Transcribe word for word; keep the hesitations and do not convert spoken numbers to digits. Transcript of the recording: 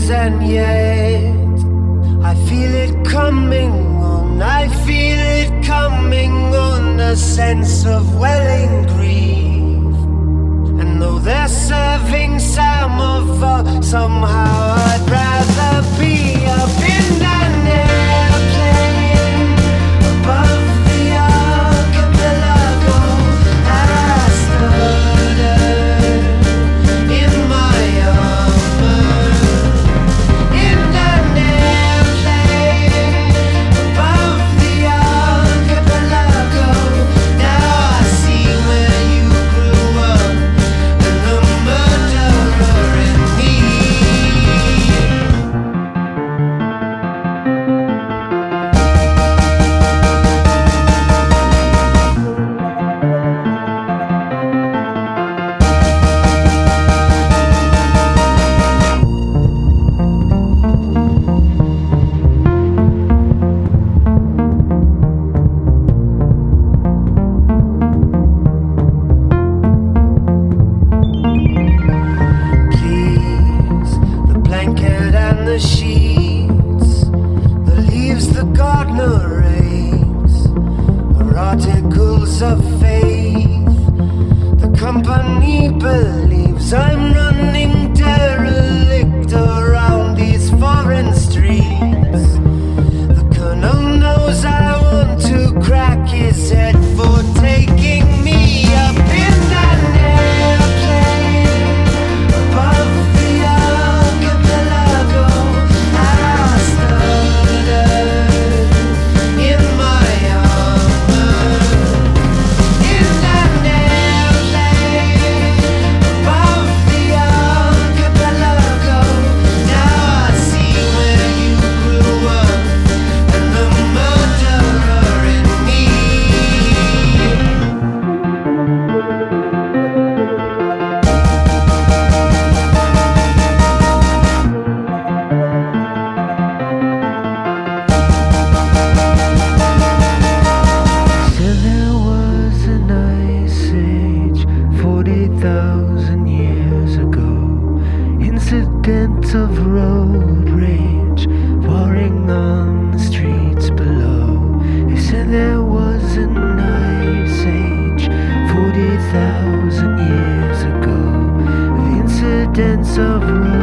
and yet I feel it coming on, I feel it coming on, a sense of welling grief. And though they're serving some of us, somehow I'd rather be up in an airplane above the archipelago. I stuttered in my armor in an airplane above the archipelago. Now I see where you grew up and the murderer in me. Please, the blanket and the sheets, the leaves the gardener rakes, are articles of faith. The company believes I'm running derelict around these foreign streets. The colonel knows I want to crack his head for taking me up in an airplane above the archipelago. I stuttered in my armor in an airplane above the archipelago. Now I see where you grew up and the murderer in me. Said there was an ice age forty thousand years ago. Incidents of road rage pouring on the streets below. They said there was an ice age forty thousand years ago. Of incidents of road